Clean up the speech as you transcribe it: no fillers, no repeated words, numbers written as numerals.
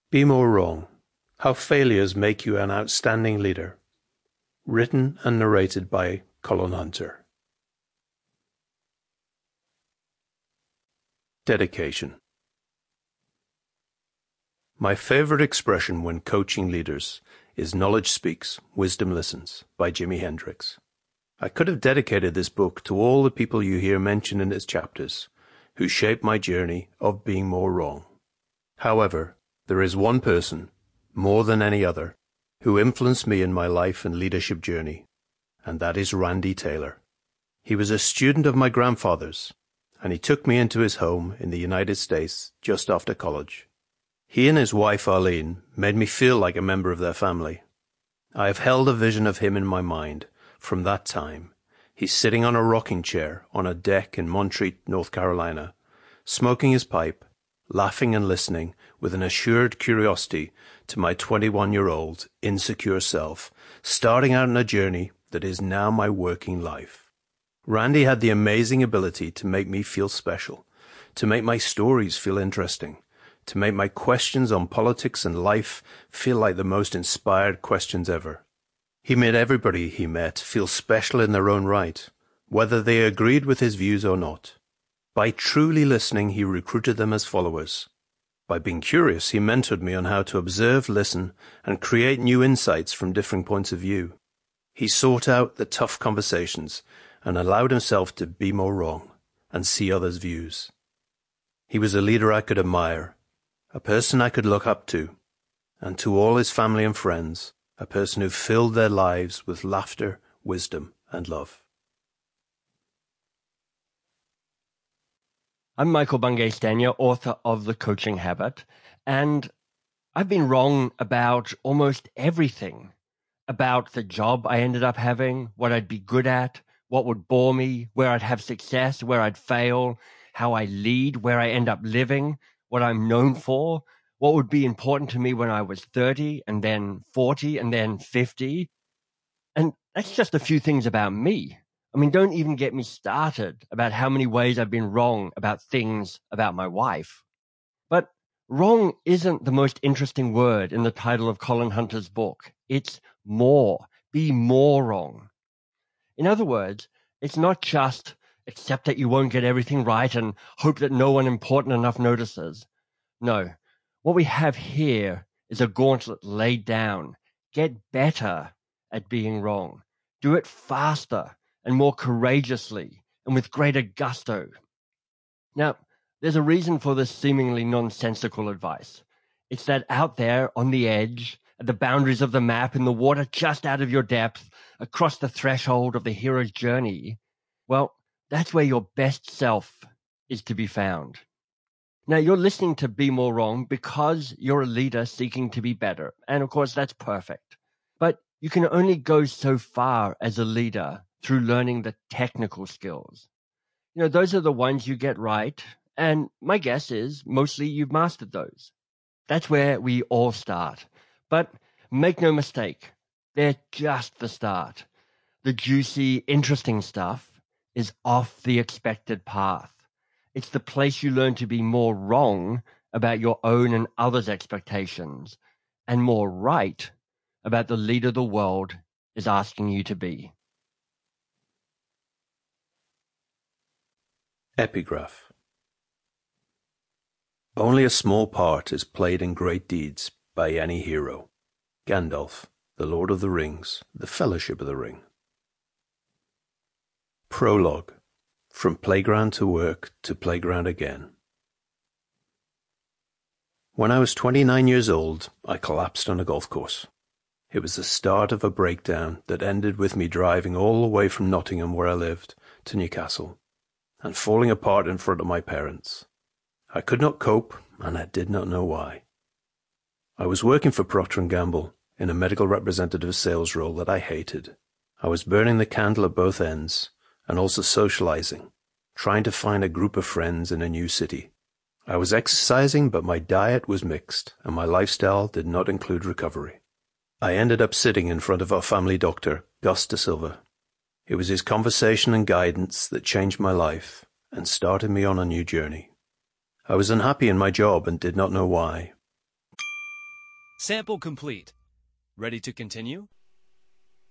Be More Wrong: How Failures Make You an Outstanding Leader. Written and narrated by Colin Hunter. Dedication. My favorite expression when coaching leaders is "Knowledge speaks, wisdom listens" by Jimi Hendrix. I could have dedicated this book to all the people you hear mentioned in its chapters, who shaped my journey of being more wrong. However, there is one person, more than any other, who influenced me in my life and leadership journey, and that is Randy Taylor. He was a student of my grandfather's, and he took me into his home in the United States just after college. He and his wife Arlene made me feel like a member of their family. I have held a vision of him in my mind from that time. He's sitting on a rocking chair on a deck in Montreat, North Carolina, smoking his pipe, laughing and listening with an assured curiosity to my 21-year-old insecure self, starting out on a journey that is now my working life. Randy had the amazing ability to make me feel special, to make my stories feel interesting, to make my questions on politics and life feel like the most inspired questions ever. He made everybody he met feel special in their own right, whether they agreed with his views or not. By truly listening, he recruited them as followers. By being curious, he mentored me on how to observe, listen, and create new insights from different points of view. He sought out the tough conversations and allowed himself to be more wrong and see others' views. He was a leader I could admire, a person I could look up to, and to all his family and friends, a person who filled their lives with laughter, wisdom, and love. I'm Michael Bungay Stanier, author of The Coaching Habit, and I've been wrong about almost everything. About the job I ended up having, what I'd be good at, what would bore me, where I'd have success, where I'd fail, how I lead, where I end up living, what I'm known for, what would be important to me when I was 30 and then 40 and then 50. And that's just a few things about me. I mean, don't even get me started about how many ways I've been wrong about things about my wife. But wrong isn't the most interesting word in the title of Colin Hunter's book. It's more. Be more wrong. In other words, it's not just accept that you won't get everything right and hope that no one important enough notices. No, what we have here is a gauntlet laid down. Get better at being wrong. Do it faster and more courageously and with greater gusto. Now, there's a reason for this seemingly nonsensical advice. It's that out there on the edge, at the boundaries of the map, in the water just out of your depth, across the threshold of the hero's journey, well, that's where your best self is to be found. Now, you're listening to Be More Wrong because you're a leader seeking to be better. And of course, that's perfect. But you can only go so far as a leader through learning the technical skills. You know, those are the ones you get right, and my guess is mostly you've mastered those. That's where we all start. But make no mistake, they're just the start. The juicy, interesting stuff is off the expected path. It's the place you learn to be more wrong about your own and others' expectations, and more right about the leader the world is asking you to be. Epigraph. Only a small part is played in great deeds by any hero. Gandalf, The Lord of the Rings, The Fellowship of the Ring. Prologue. From playground to work to playground again. When I was 29 years old, I collapsed on a golf course. It was the start of a breakdown that ended with me driving all the way from Nottingham, where I lived, to Newcastle, and falling apart in front of my parents. I could not cope, and I did not know why. I was working for Procter & Gamble in a medical representative sales role that I hated. I was burning the candle at both ends, and also socializing, trying to find a group of friends in a new city. I was exercising, but my diet was mixed, and my lifestyle did not include recovery. I ended up sitting in front of our family doctor, Gus De Silva. It was his conversation and guidance that changed my life and started me on a new journey. I was unhappy in my job and did not know why. Sample complete. Ready to continue?